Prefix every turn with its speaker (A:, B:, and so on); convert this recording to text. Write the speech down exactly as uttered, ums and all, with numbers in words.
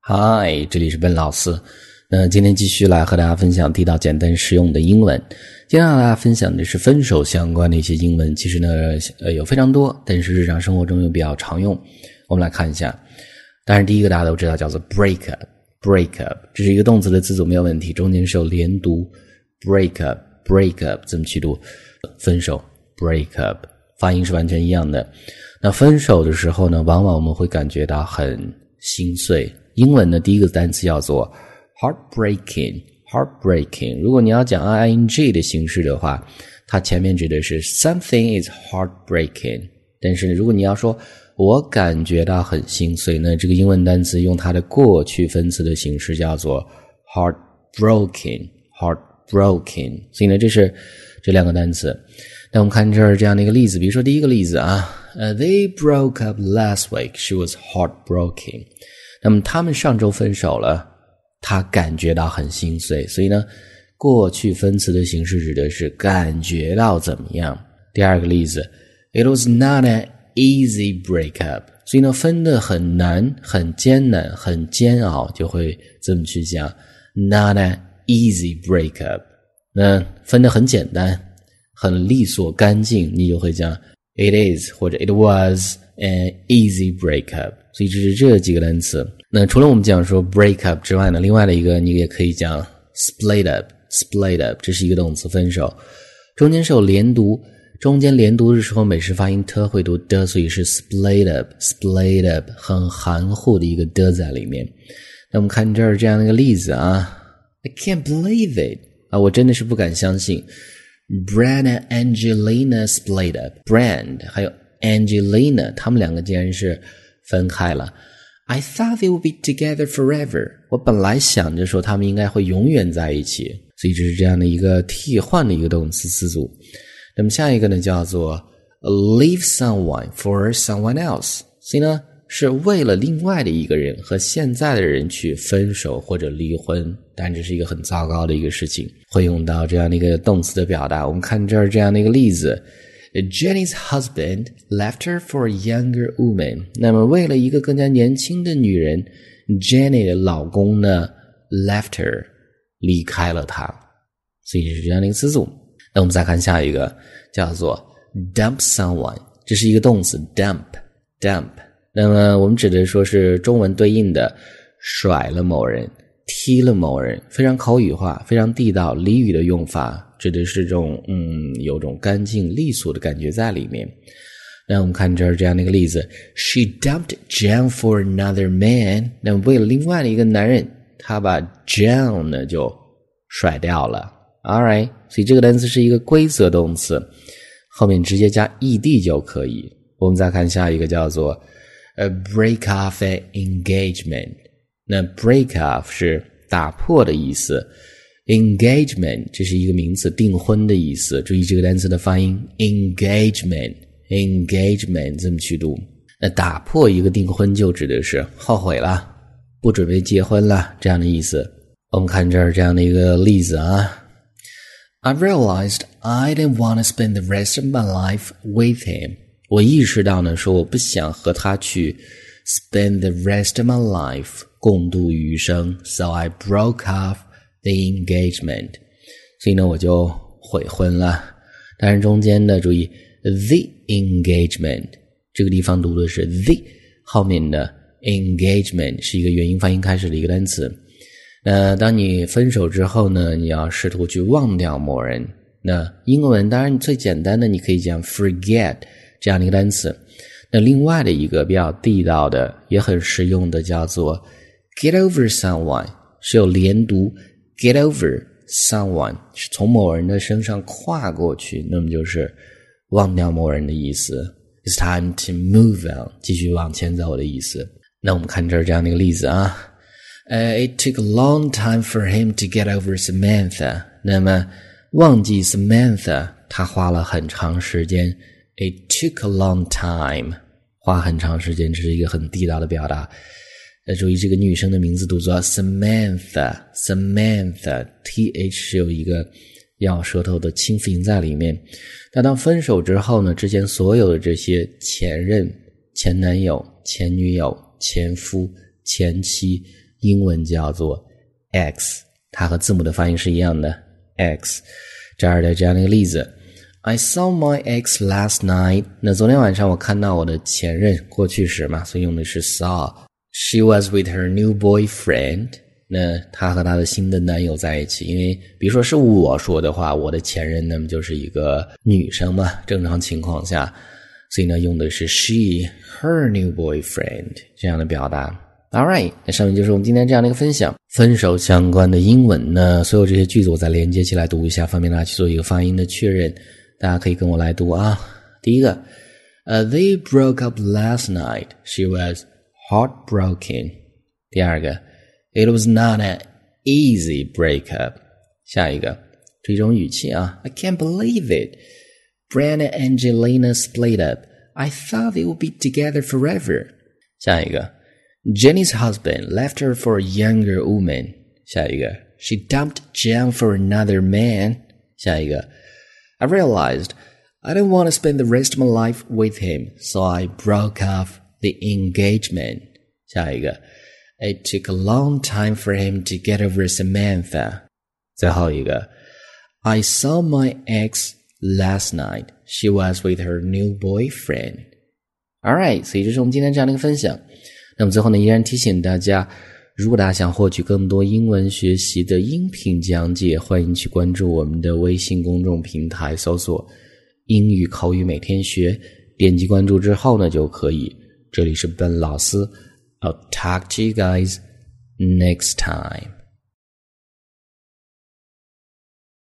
A: 嗨，这里是笨老师。那今天继续来和大家分享地道简单实用的英文。今天和大家分享的是分手相关的一些英文，其实呢呃有非常多，但是日常生活中又比较常用。我们来看一下。当然第一个大家都知道叫做 break up break up 这是一个动词的字组没有问题，中间是有连读 break up break up 这么去读分手 break up 发音是完全一样的。那分手的时候呢，往往我们会感觉到很心碎。英文的第一个单词叫做 heartbreaking heartbreaking 如果你要讲 ing 的形式的话，它前面指的是 something is heartbreaking， 但是如果你要说我感觉到很心碎，那这个英文单词用它的过去分词的形式叫做 heartbroken heartbroken 所以呢这是这两个单词。那我们看这儿这样的一个例子，比如说第一个例子啊、uh, They broke up last week, she was heartbroken。那么他们上周分手了，他感觉到很心碎，所以呢过去分词的形式指的是感觉到怎么样。第二个例子 It was not an easy breakup， 所以呢分得很难很艰难很煎熬，就会这么去讲 Not an easy breakup。 那分得很简单很利索干净，你就会讲 It is 或者 It was an easy breakup。 所以这是这几个单词。那除了我们讲说 break up 之外呢，另外的一个你也可以讲 split up split up 这是一个动词分手，中间是有连读，中间连读的时候美式发音特会读的，所以是 split up split up 很含糊的一个的在里面。那我们看这儿这样的一个例子啊 I can't believe it 啊，我真的是不敢相信。Brad and Angelina split up， Brad 还有 Angelina 他们两个竟然是分开了。 I thought they would be together forever， 我本来想着说他们应该会永远在一起，所以这是这样的一个替换的一个动词词组。那么下一个呢叫做 leave someone for someone else， 所以呢是为了另外的一个人和现在的人去分手或者离婚，当然这是一个很糟糕的一个事情，会用到这样的一个动词的表达。我们看这儿这样的一个例子 Jenny's husband left her for a younger woman， 那么为了一个更加年轻的女人 Jenny 的老公呢 left her 离开了她，所以是这样的一个词组。那我们再看下一个叫做 dump someone， 这是一个动词 dump dump，那么我们指的说是中文对应的甩了某人踢了某人，非常口语化非常地道俚语的用法，指的是这种嗯有种干净利索的感觉在里面。那我们看这儿这样的一个例子 She dumped John for another man， 那么为了另外的一个男人她把 John 呢就甩掉了。 Alright， 所以这个单词是一个规则动词，后面直接加 ed 就可以。我们再看下一个叫做A break off an engagement， 那 break off 是打破的意思， engagement 这是一个名词订婚的意思，注意这个单词的发音 engagement engagement 这么去读。那打破一个订婚就指的是后悔了不准备结婚了这样的意思。我们看这儿这样的一个例子啊 I realized I didn't want to spend the rest of my life with him，我意识到呢说我不想和他去 spend the rest of my life 共度余生， so I broke off the engagement， 所以呢我就悔婚了。当然中间呢注意 the engagement 这个地方读的是 the， 后面的 engagement 是一个元音发音开始的一个单词。那当你分手之后呢，你要试图去忘掉某人，那英文当然最简单的你可以讲 forget这样的一个单词。那另外的一个比较地道的也很实用的叫做 get over someone， 是有连读 get over someone 是从某人的身上跨过去，那么就是忘掉某人的意思， It's time to move on 继续往前走的意思。那我们看这儿这样的一个例子啊、uh, It took a long time for him to get over Samantha， 那么忘记 Samantha 他花了很长时间It took a long time 花很长时间，这是一个很地道的表达。呃，注意这个女生的名字读作 Samantha Samantha th 是有一个咬舌头的清辅音在里面。那当分手之后呢，之前所有的这些前任前男友前女友前夫前妻英文叫做 X， 它和字母的发音是一样的 X。 这儿的这样的一个例子， I saw my ex last night， 那昨天晚上我看到我的前任，过去时嘛，所以用的是 saw。 She was with her new boyfriend， 那她和她的新的男友在一起。因为比如说是我说的话，我的前任那么就是一个女生嘛，正常情况下，所以呢用的是 she her new boyfriend 这样的表达。 Alright， 那上面就是我们今天这样的一个分享，分手相关的英文呢，所有这些句子我再连接起来读一下，方便大家去做一个发音的确认。大家可以跟我来读啊。第一个、uh, They broke up last night. She was heartbroken. 第二个 It was not an easy breakup. 下一个这种语气啊 I can't believe it. Brand and Angelina split up. I thought they would be together forever. 下一个 Jenny's husband left her for a younger woman. 下一个 She dumped John for another man. 下一个I realized I didn't want to spend the rest of my life with him, so I broke off the engagement. 下一个 It took a long time for him to get over Samantha. 最后一个 I saw my ex last night. She was with her new boyfriend. Alright, 所以这是我们今天这样的一个分享。那么最后呢，依然提醒大家，如果大家想获取更多英文学习的音频讲解，欢迎去关注我们的微信公众平台，搜索英语口语每天学，点击关注之后呢就可以。这里是Ben老师， I'll talk to you guys next time.